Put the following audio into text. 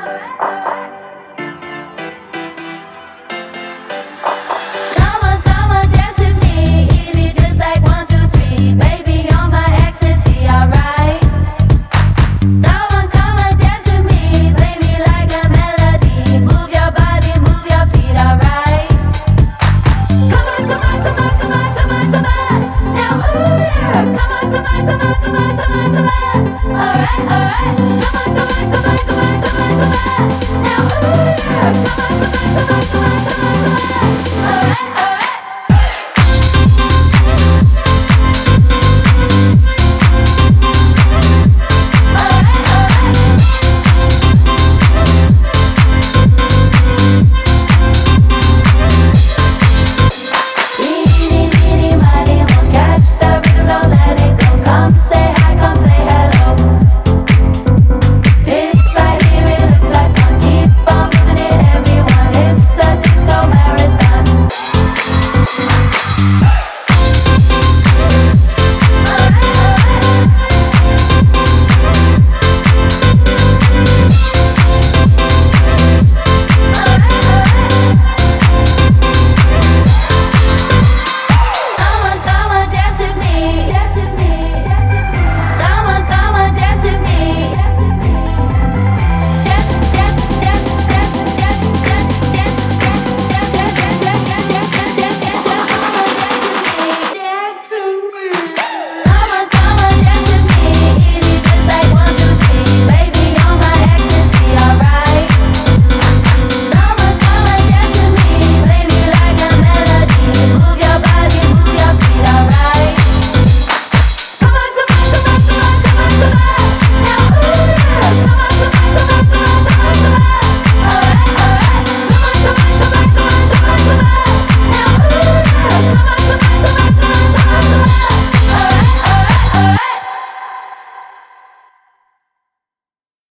Come on, dance with me, easy just like 1, 2, 3. Baby, on my ecstasy, alright. Come on, dance with me, play me like a melody. Move your body, move your feet, alright. Come on. Now, ooh yeah. Come on. Alright. Come on.